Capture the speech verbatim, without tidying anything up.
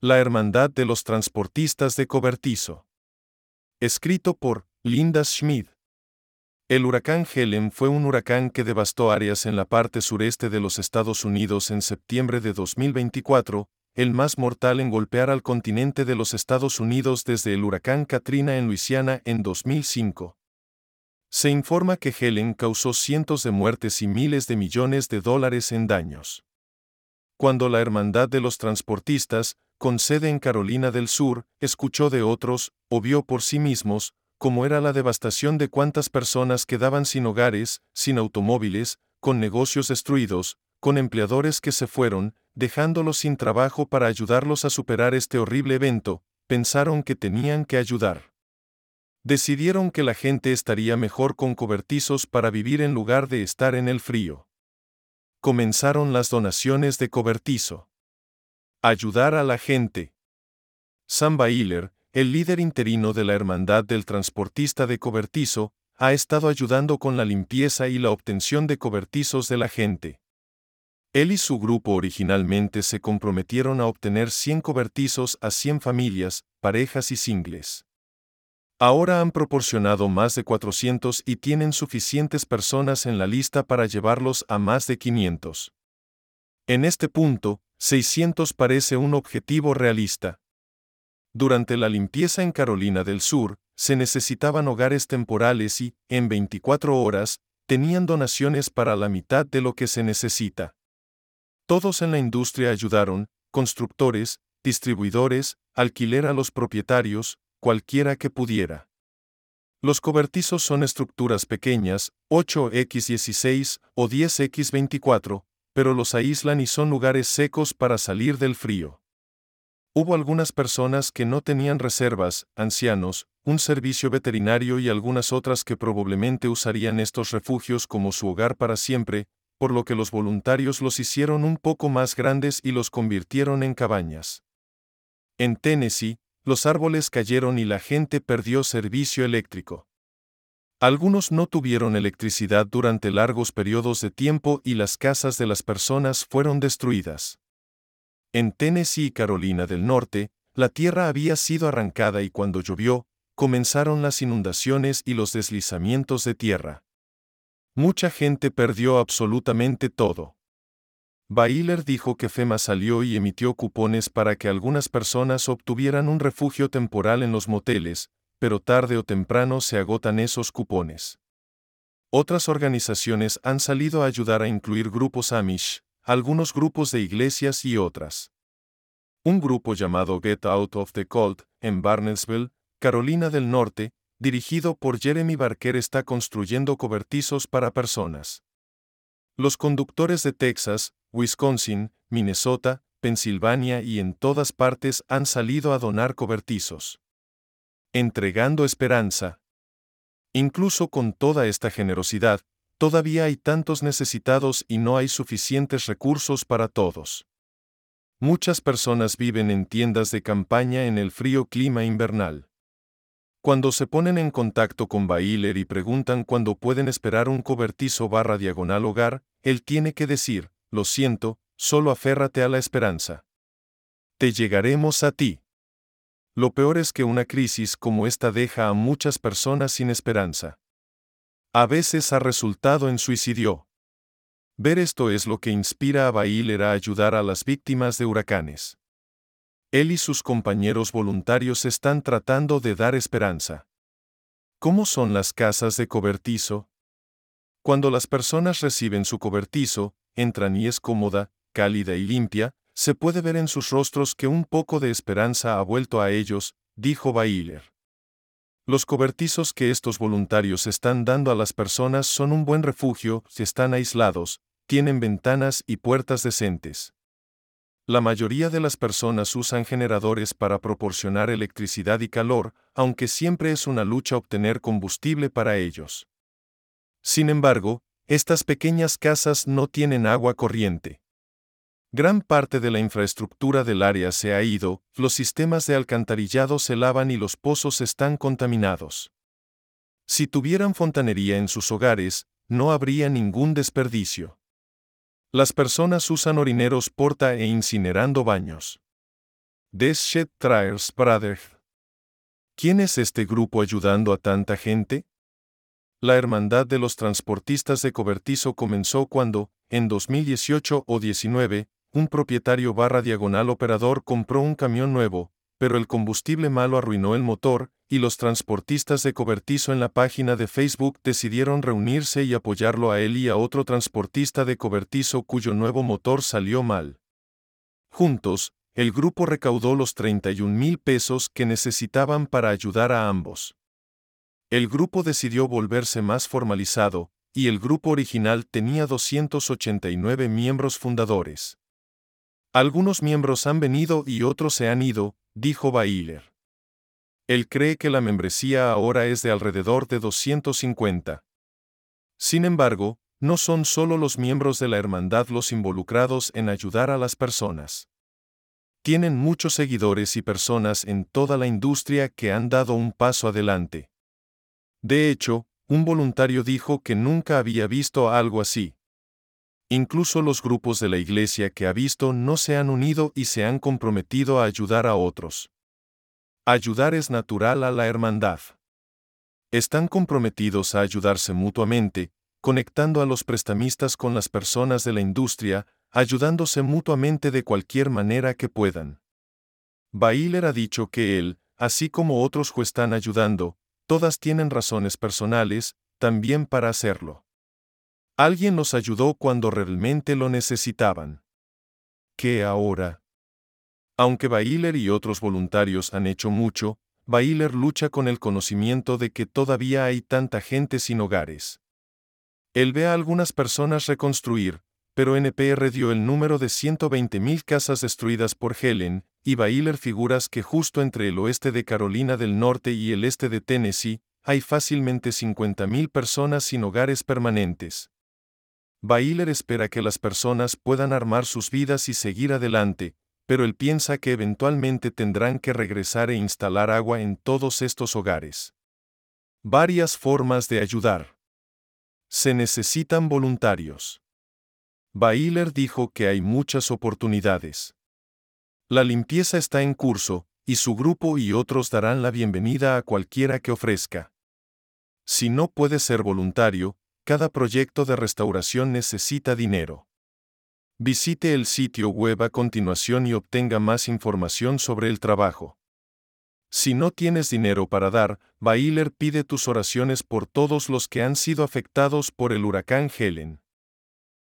La Hermandad de los Transportistas de Cobertizo. Escrito por Linda Schmid. El huracán Helen fue un huracán que devastó áreas en la parte sureste de los Estados Unidos en septiembre de dos mil veinticuatro, el más mortal en golpear al continente de los Estados Unidos desde el huracán Katrina en Luisiana en dos mil cinco. Se informa que Helen causó cientos de muertes y miles de millones de dólares en daños. Cuando la Hermandad de los Transportistas, con sede en Carolina del Sur, escuchó de otros, o vio por sí mismos, cómo era la devastación de cuántas personas quedaban sin hogares, sin automóviles, con negocios destruidos, con empleadores que se fueron, dejándolos sin trabajo para ayudarlos a superar este horrible evento, pensaron que tenían que ayudar. Decidieron que la gente estaría mejor con cobertizos para vivir en lugar de estar en el frío. Comenzaron las donaciones de cobertizo. Ayudar a la gente. Sam Bailey, el líder interino de la Hermandad del Transportista de Cobertizo, ha estado ayudando con la limpieza y la obtención de cobertizos de la gente. Él y su grupo originalmente se comprometieron a obtener cien cobertizos a cien familias, parejas y singles. Ahora han proporcionado más de cuatrocientos y tienen suficientes personas en la lista para llevarlos a más de quinientos. En este punto, seiscientos parece un objetivo realista. Durante la limpieza en Carolina del Sur, se necesitaban hogares temporales y, en veinticuatro horas, tenían donaciones para la mitad de lo que se necesita. Todos en la industria ayudaron, constructores, distribuidores, alquiler a los propietarios, cualquiera que pudiera. Los cobertizos son estructuras pequeñas, ocho por dieciséis o diez por veinticuatro, pero los aíslan y son lugares secos para salir del frío. Hubo algunas personas que no tenían reservas, ancianos, un servicio veterinario y algunas otras que probablemente usarían estos refugios como su hogar para siempre, por lo que los voluntarios los hicieron un poco más grandes y los convirtieron en cabañas. En Tennessee, los árboles cayeron y la gente perdió servicio eléctrico. Algunos no tuvieron electricidad durante largos periodos de tiempo y las casas de las personas fueron destruidas. En Tennessee y Carolina del Norte, la tierra había sido arrancada y cuando llovió, comenzaron las inundaciones y los deslizamientos de tierra. Mucha gente perdió absolutamente todo. Bailey dijo que FEMA salió y emitió cupones para que algunas personas obtuvieran un refugio temporal en los moteles, pero tarde o temprano se agotan esos cupones. Otras organizaciones han salido a ayudar a incluir grupos Amish, algunos grupos de iglesias y otras. Un grupo llamado Get Out of the Cold, en Barnesville, Carolina del Norte, dirigido por Jeremy Barker está construyendo cobertizos para personas. Los conductores de Texas, Wisconsin, Minnesota, Pensilvania y en todas partes han salido a donar cobertizos. Entregando esperanza. Incluso con toda esta generosidad, todavía hay tantos necesitados y no hay suficientes recursos para todos. Muchas personas viven en tiendas de campaña en el frío clima invernal. Cuando se ponen en contacto con Bailey y preguntan cuándo pueden esperar un cobertizo barra diagonal hogar, él tiene que decir, lo siento, solo aférrate a la esperanza. Te llegaremos a ti. Lo peor es que una crisis como esta deja a muchas personas sin esperanza. A veces ha resultado en suicidio. Ver esto es lo que inspira a Bailey a ayudar a las víctimas de huracanes. Él y sus compañeros voluntarios están tratando de dar esperanza. ¿Cómo son las casas de cobertizo? Cuando las personas reciben su cobertizo, entran y es cómoda, cálida y limpia, se puede ver en sus rostros que un poco de esperanza ha vuelto a ellos, dijo Bailey. Los cobertizos que estos voluntarios están dando a las personas son un buen refugio, si están aislados, tienen ventanas y puertas decentes. La mayoría de las personas usan generadores para proporcionar electricidad y calor, aunque siempre es una lucha obtener combustible para ellos. Sin embargo, estas pequeñas casas no tienen agua corriente. Gran parte de la infraestructura del área se ha ido, los sistemas de alcantarillado se lavan y los pozos están contaminados. Si tuvieran fontanería en sus hogares, no habría ningún desperdicio. Las personas usan orineros porta e incinerando baños. Des Shed Traers Brother. ¿Quién es este grupo ayudando a tanta gente? La Hermandad de los Transportistas de Cobertizo comenzó cuando, en dos mil dieciocho o diecinueve, un propietario barra diagonal operador compró un camión nuevo, pero el combustible malo arruinó el motor, y los transportistas de cobertizo en la página de Facebook decidieron reunirse y apoyarlo a él y a otro transportista de cobertizo cuyo nuevo motor salió mal. Juntos, el grupo recaudó los treinta y un mil pesos que necesitaban para ayudar a ambos. El grupo decidió volverse más formalizado, y el grupo original tenía doscientos ochenta y nueve miembros fundadores. Algunos miembros han venido y otros se han ido, dijo Bailler. Él cree que la membresía ahora es de alrededor de doscientos cincuenta. Sin embargo, no son solo los miembros de la hermandad los involucrados en ayudar a las personas. Tienen muchos seguidores y personas en toda la industria que han dado un paso adelante. De hecho, un voluntario dijo que nunca había visto algo así. Incluso los grupos de la iglesia que ha visto no se han unido y se han comprometido a ayudar a otros. Ayudar es natural a la hermandad. Están comprometidos a ayudarse mutuamente, conectando a los prestamistas con las personas de la industria, ayudándose mutuamente de cualquier manera que puedan. Bailler ha dicho que él, así como otros que están ayudando, todas tienen razones personales, también para hacerlo. Alguien los ayudó cuando realmente lo necesitaban. ¿Qué ahora? Aunque Bailler y otros voluntarios han hecho mucho, Bailler lucha con el conocimiento de que todavía hay tanta gente sin hogares. Él ve a algunas personas reconstruir, pero N P R dio el número de ciento veinte mil casas destruidas por Helen, y Bailler figuras que justo entre el oeste de Carolina del Norte y el este de Tennessee, hay fácilmente cincuenta mil personas sin hogares permanentes. Bailler espera que las personas puedan armar sus vidas y seguir adelante, pero él piensa que eventualmente tendrán que regresar e instalar agua en todos estos hogares. Varias formas de ayudar. Se necesitan voluntarios. Bailler dijo que hay muchas oportunidades. La limpieza está en curso, y su grupo y otros darán la bienvenida a cualquiera que ofrezca. Si no puede ser voluntario, cada proyecto de restauración necesita dinero. Visite el sitio web a continuación y obtenga más información sobre el trabajo. Si no tienes dinero para dar, Bailler pide tus oraciones por todos los que han sido afectados por el huracán Helen.